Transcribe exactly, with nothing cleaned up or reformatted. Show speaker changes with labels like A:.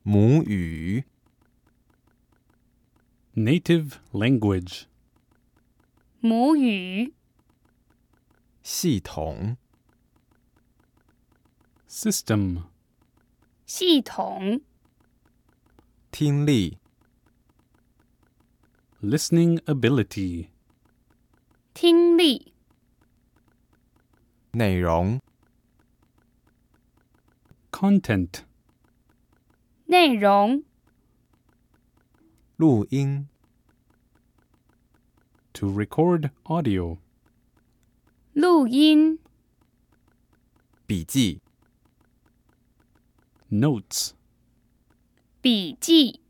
A: 母语
B: native language,
C: 母语、
A: 系统
B: system,
C: 系统、
A: 听力
B: listening ability,
C: 听力、
A: 内容
B: content,
C: 内容、
A: 录音
B: to record audio,
C: 录音、
A: 笔记
B: notes,
C: 笔记、